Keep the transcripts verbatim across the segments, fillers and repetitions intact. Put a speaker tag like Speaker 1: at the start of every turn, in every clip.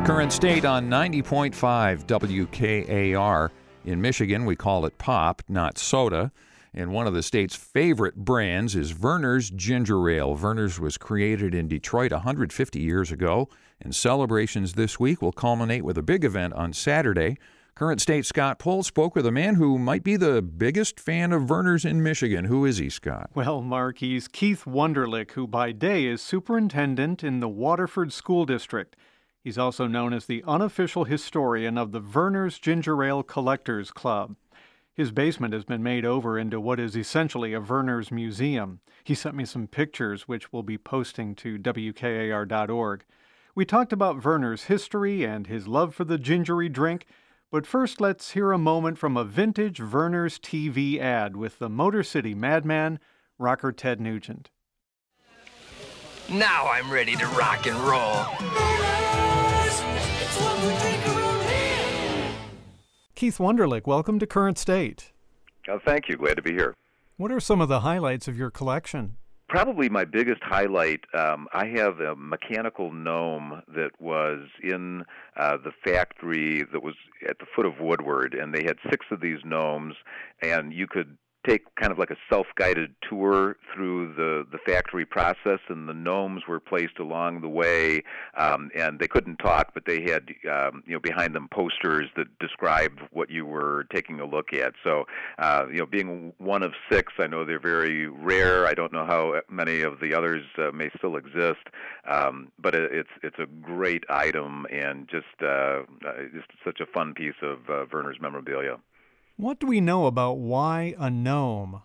Speaker 1: Current State on ninety point five W K A R. In Michigan, we call it pop, not soda. And one of the state's favorite brands is Vernors Ginger Ale. Vernors was created in Detroit one hundred fifty years ago, and celebrations this week will culminate with a big event on Saturday. Current State Scott Pohl spoke with a man who might be the biggest fan of Vernors in Michigan. Who is he, Scott?
Speaker 2: Well, Mark, he's Keith Wunderlich, who by day is superintendent in the Waterford School District. He's also known as the unofficial historian of the Vernors Ginger Ale Collectors Club. His basement has been made over into what is essentially a Vernors museum. He sent me some pictures, which we'll be posting to W K A R dot org. We talked about Vernors' history and his love for the gingery drink, but first let's hear a moment from a vintage Vernors T V ad with the Motor City Madman, rocker Ted Nugent.
Speaker 3: Now I'm ready to rock and roll.
Speaker 2: It's what we drink around here. Keith Wunderlich, welcome to Current State.
Speaker 4: Oh, thank you. Glad to be here.
Speaker 2: What are some of the highlights of your collection?
Speaker 4: Probably my biggest highlight, um, I have a mechanical gnome that was in uh, the factory that was at the foot of Woodward, and they had six of these gnomes, and you could take kind of like a self-guided tour through the, the factory process, and the gnomes were placed along the way, um, and they couldn't talk, but they had um, you know behind them posters that described what you were taking a look at. So uh, you know, being one of six, I know they're very rare. I don't know how many of the others uh, may still exist, um, but it, it's it's a great item and just uh, just such a fun piece of uh, Vernors memorabilia.
Speaker 2: What do we know about why a gnome?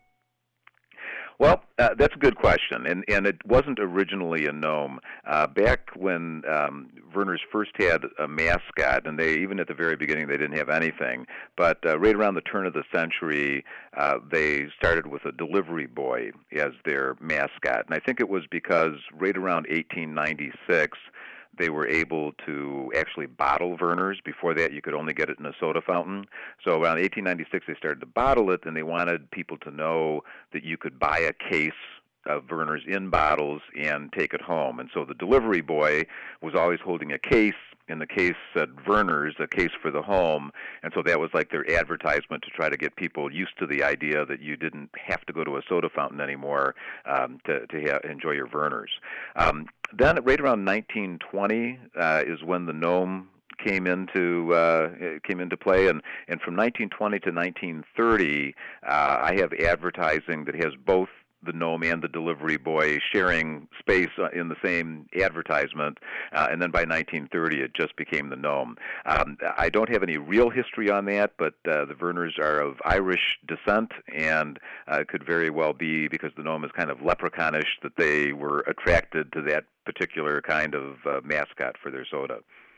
Speaker 4: Well, uh, that's a good question, and and it wasn't originally a gnome. Uh, back when um, Vernors first had a mascot, and they even at the very beginning they didn't have anything, but uh, right around the turn of the century, uh, they started with a delivery boy as their mascot, and I think it was because right around eighteen ninety-six, they were able to actually bottle Vernors. Before that, you could only get it in a soda fountain. So around eighteen ninety-six, they started to bottle it, and they wanted people to know that you could buy a case of Vernors in bottles and take it home. And so the delivery boy was always holding a case, and the case said Vernors, a case for the home. And so that was like their advertisement to try to get people used to the idea that you didn't have to go to a soda fountain anymore um, to, to ha- enjoy your Vernors. Um, then right around nineteen twenty uh, is when the gnome came into uh, came into play, and, and from nineteen twenty to nineteen thirty, uh, I have advertising that has both the gnome and the delivery boy sharing space in the same advertisement, uh, and then by nineteen thirty it just became the gnome. Um, I don't have any real history on that, but uh, the Vernors are of Irish descent, and uh, it could very well be because the gnome is kind of leprechaunish that they were attracted to that particular kind of uh, mascot for their soda.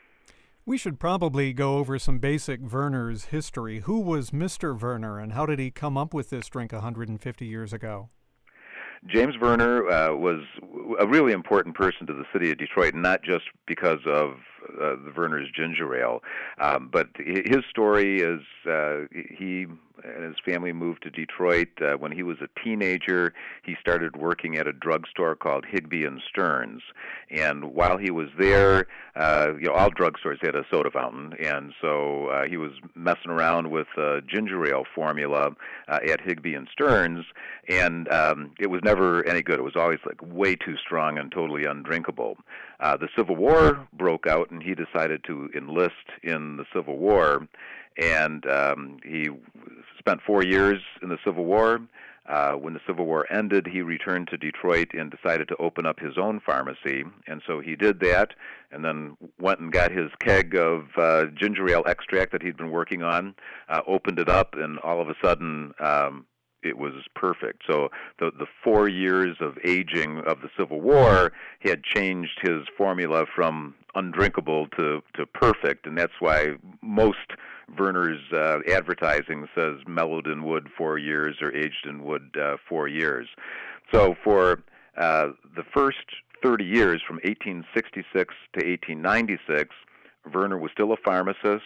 Speaker 2: We should probably go over some basic Vernors history. Who was Mister Vernor, and how did he come up with this drink one hundred fifty years ago?
Speaker 4: James Vernor uh, was a really important person to the city of Detroit, not just because of uh, the Vernors Ginger Ale, um, but his story is uh, he and his family moved to Detroit. Uh, when he was a teenager, he started working at a drugstore called Higby and Stearns. And while he was there, uh, you know, all drugstores had a soda fountain, and so uh, he was messing around with uh, ginger ale formula uh, at Higby and Stearns, and um, it was never any good. It was always like way too strong and totally undrinkable. Uh, the Civil War broke out, and he decided to enlist in the Civil War, and um, he spent four years in the Civil War. Uh, when the Civil War ended, he returned to Detroit and decided to open up his own pharmacy, and so he did that, and then went and got his keg of uh, ginger ale extract that he'd been working on, uh, opened it up, and all of a sudden um, it was perfect. So the the four years of aging of the Civil War had changed his formula from undrinkable to, to perfect, and that's why most Vernors uh, advertising says mellowed in wood four years or aged in wood uh, four years. So for uh, the first thirty years, from eighteen sixty-six to eighteen ninety-six, Vernor was still a pharmacist.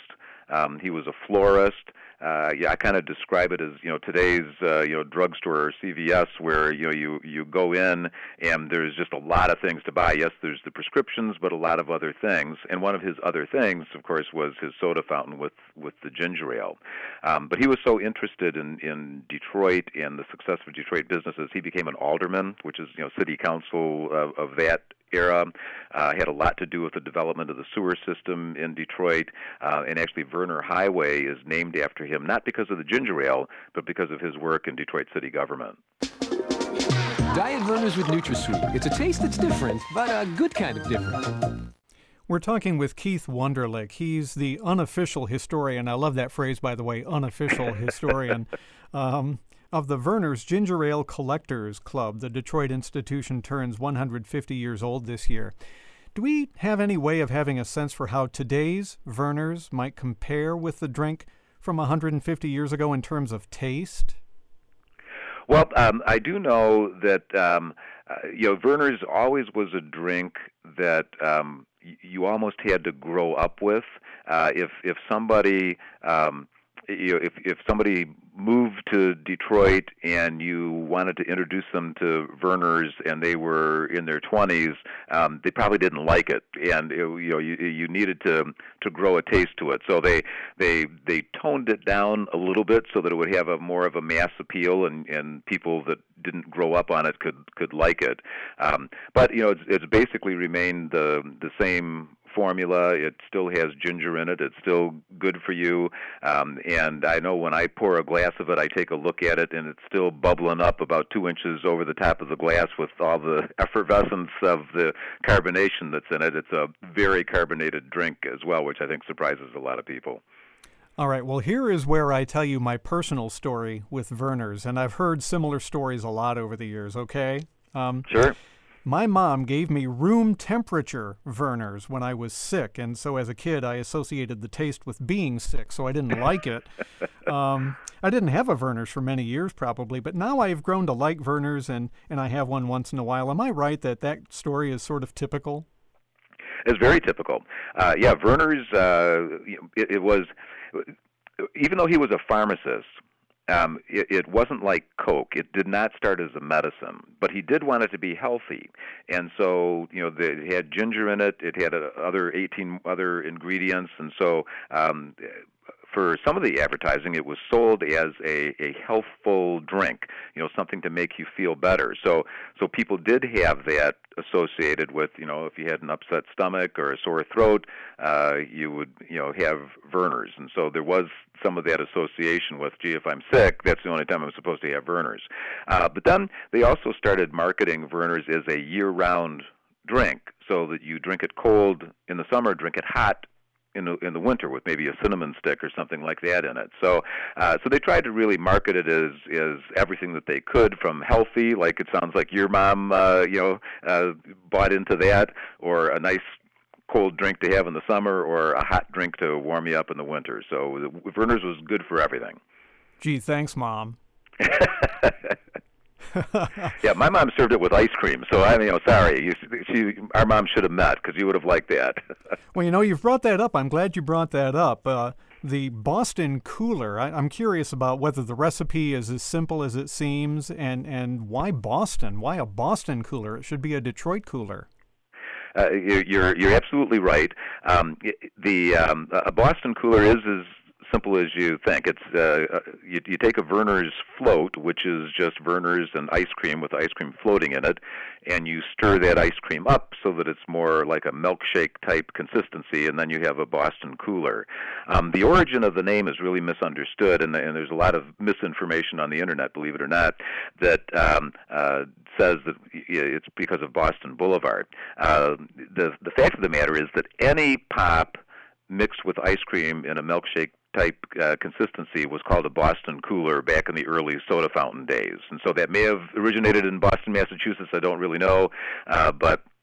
Speaker 4: Um, he was a florist. Uh, yeah, I kind of describe it as, you know, today's, uh, you know, drugstore or C V S, where, you know, you, you go in and there's just a lot of things to buy. Yes, there's the prescriptions, but a lot of other things. And one of his other things, of course, was his soda fountain with, with the ginger ale. Um, but he was so interested in, in Detroit and the success of Detroit businesses, he became an alderman, which is, you know, city council of, of that era. Uh, had a lot to do with the development of the sewer system in Detroit, uh, and actually Verner Highway is named after him, not because of the ginger ale, but because of his work in Detroit city government.
Speaker 5: Diet Vernors with NutraSweet. It's a taste that's different, but a good kind of different.
Speaker 2: We're talking with Keith Wunderlich. He's the unofficial historian. I love that phrase, by the way, unofficial historian. Um, of the Vernors Ginger Ale Collectors Club. The Detroit institution turns one hundred fifty years old this year. Do we have any way of having a sense for how today's Vernors might compare with the drink from one hundred fifty years ago in terms of taste?
Speaker 4: Well, um, I do know that um, uh, you know, Vernors always was a drink that um, y- you almost had to grow up with. Uh, if if somebody um, you know, if if somebody moved to Detroit and you wanted to introduce them to Vernors and they were in their twenties, um, they probably didn't like it, and it, you know you you needed to to grow a taste to it. So they they they toned it down a little bit so that it would have a more of a mass appeal, and and people that didn't grow up on it could could like it. Um, but you know it's, it's basically remained the the same formula. It still has ginger in it. It's still good for you. Um, and I know when I pour a glass of it, I take a look at it, and it's still bubbling up about two inches over the top of the glass with all the effervescence of the carbonation that's in it. It's a very carbonated drink as well, which I think surprises a lot of people.
Speaker 2: All right, well, here is where I tell you my personal story with Vernors, and I've heard similar stories a lot over the years, okay? Um,
Speaker 4: sure.
Speaker 2: My mom gave me room temperature Vernors when I was sick, and so as a kid I associated the taste with being sick, so I didn't like it. Um, I didn't have a Vernors for many years probably, but now I've grown to like Vernors, and, and I have one once in a while. Am I right that that story is sort of typical?
Speaker 4: It's very typical. Uh, yeah, Vernors, uh, it, it was, even though he was a pharmacist, Um, it, it wasn't like Coke. It did not start as a medicine, but he did want it to be healthy, and so you know the, it had ginger in it. It had uh, other eighteen other ingredients, and so um, for some of the advertising, it was sold as a, a healthful drink, you know, something to make you feel better. So so people did have that associated with, you know, if you had an upset stomach or a sore throat, uh, you would, you know, have Vernors. And so there was some of that association with, gee, if I'm sick, that's the only time I'm supposed to have Vernors. Uh, but then they also started marketing Vernors as a year-round drink, so that you drink it cold in the summer, drink it hot in the in the winter with maybe a cinnamon stick or something like that in it. So uh, so they tried to really market it as as everything that they could, from healthy, like it sounds like your mom uh, you know uh, bought into that, or a nice cold drink to have in the summer, or a hot drink to warm you up in the winter. So the Vernors was good for everything.
Speaker 2: Gee, thanks, Mom.
Speaker 4: Yeah, my mom served it with ice cream, so I mean, you know, sorry, you, she, our mom should have met, because you would have liked that.
Speaker 2: Well, you know, you've brought that up. I'm glad you brought that up. Uh, the Boston Cooler, I, I'm curious about whether the recipe is as simple as it seems, and, and why Boston? Why a Boston Cooler? It should be a Detroit Cooler.
Speaker 4: Uh, you're you're absolutely right. Um, the um, a Boston Cooler is as simple as you think. It's uh, you, you take a Vernors float, which is just Vernors and ice cream with ice cream floating in it, and you stir that ice cream up so that it's more like a milkshake type consistency, and then you have a Boston Cooler. Um, the origin of the name is really misunderstood, and, and there's a lot of misinformation on the internet, believe it or not, that um, uh, says that it's because of Boston Boulevard. Uh, the the fact of the matter is that any pop mixed with ice cream in a milkshake type uh, consistency was called a Boston Cooler back in the early soda fountain days. And so that may have originated in Boston, Massachusetts, I don't really know, uh, but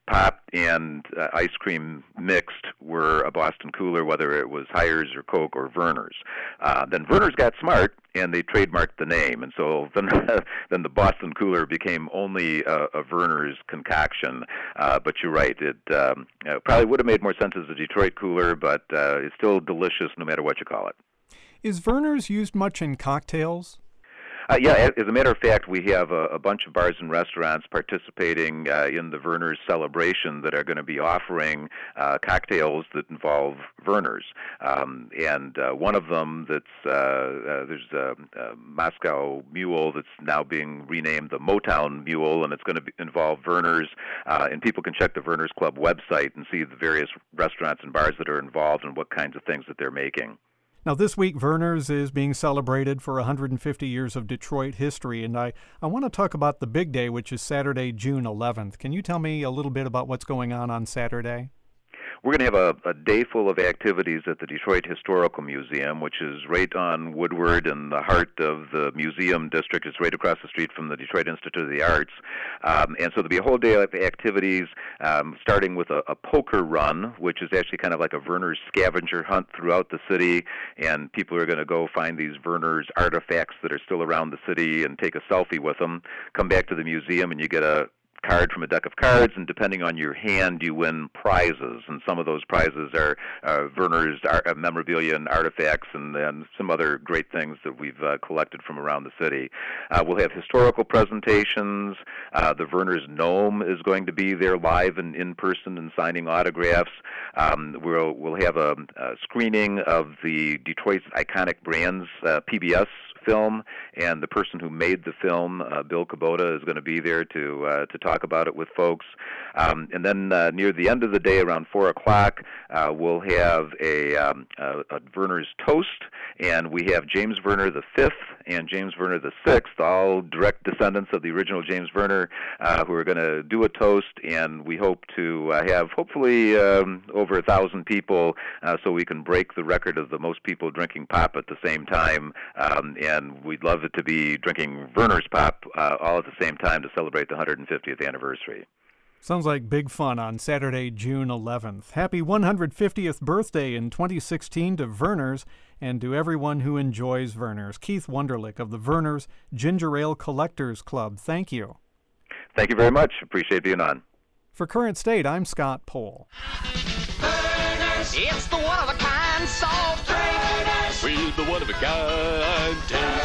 Speaker 4: pop and uh, ice cream mixed were a Boston Cooler, whether it was Hires or Coke or Vernors. Uh, then Vernors got smart, and they trademarked the name, and so then, then the Boston Cooler became only a, a Vernors concoction. Uh, but you're right, it um, uh, probably would have made more sense as a Detroit Cooler, but uh, it's still delicious no matter what you call it.
Speaker 2: Is Vernors used much in cocktails?
Speaker 4: Uh, yeah, as a matter of fact, we have a, a bunch of bars and restaurants participating uh, in the Vernors celebration that are going to be offering uh, cocktails that involve Vernors. Um, and uh, one of them that's, uh, uh, there's a, a Moscow Mule that's now being renamed the Motown Mule, and it's going to be, involve Vernors. Uh, and people can check the Vernors Club website and see the various restaurants and bars that are involved and what kinds of things that they're making.
Speaker 2: Now, this week, Vernors is being celebrated for one hundred fifty years of Detroit history, and I, I want to talk about the big day, which is Saturday, June eleventh. Can you tell me a little bit about what's going on on Saturday?
Speaker 4: We're going to have a, a day full of activities at the Detroit Historical Museum, which is right on Woodward in the heart of the museum district. It's right across the street from the Detroit Institute of the Arts. Um, and so there'll be a whole day of activities, um, starting with a, a poker run, which is actually kind of like a Vernors scavenger hunt throughout the city. And people are going to go find these Vernors artifacts that are still around the city and take a selfie with them, come back to the museum, and you get a card from a deck of cards, and depending on your hand, you win prizes. And some of those prizes are uh, Vernors art, uh, memorabilia and artifacts, and, and some other great things that we've uh, collected from around the city. Uh, we'll have historical presentations. Uh, the Vernors Gnome is going to be there live and in person and signing autographs. Um, we'll we'll have a, a screening of the Detroit's Iconic Brands uh, P B S film, and the person who made the film, uh, Bill Kubota, is going to be there to uh, to talk about it with folks. Um, and then uh, near the end of the day, around four o'clock, uh, we'll have a, um, a, a Vernors toast, and we have James Verner the fifth and James Verner the sixth, all direct descendants of the original James Verner, uh, who are going to do a toast, and we hope to uh, have hopefully um, over a thousand people, uh, so we can break the record of the most people drinking pop at the same time. Um, and And we'd love it to be drinking Vernors Pop uh, all at the same time to celebrate the one hundred fiftieth anniversary.
Speaker 2: Sounds like big fun on Saturday, June eleventh. Happy one hundred fiftieth birthday in twenty sixteen to Vernors and to everyone who enjoys Vernors. Keith Wunderlich of the Vernors Ginger Ale Collectors Club, thank you.
Speaker 4: Thank you very much. Appreciate being on.
Speaker 2: For Current State, I'm Scott Pohl.
Speaker 3: Vernors, it's the one-of-a-kind soft drink.
Speaker 6: With the one-of-a-kind taste.